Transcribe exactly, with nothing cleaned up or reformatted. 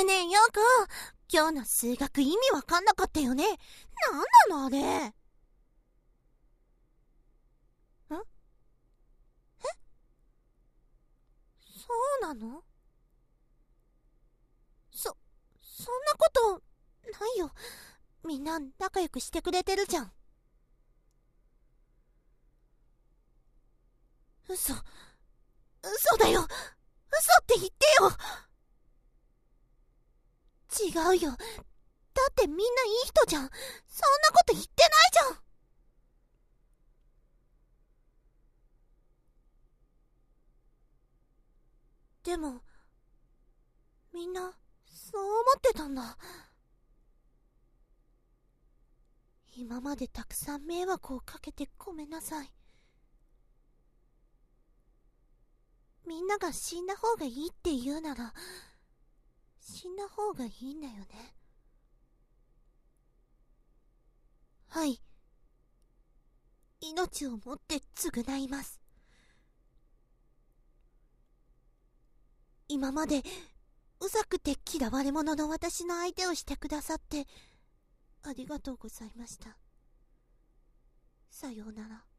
ねえよく、今日の数学意味わかんなかったよね。なんなのあれ。ん？え？そうなの？そ、そんなことないよ。みんな仲良くしてくれてるじゃん。嘘、嘘だよ。嘘って言ってよ。違うよ。だってみんないい人じゃん。そんなこと言ってないじゃん。でも、みんな、そう思ってたんだ。今までたくさん迷惑をかけてごめんなさい。みんなが死んだ方がいいって言うなら、死んだ方がいいんだよね。はい。命をもって償います。今までうざくて嫌われ者の私の相手をしてくださってありがとうございました。さようなら。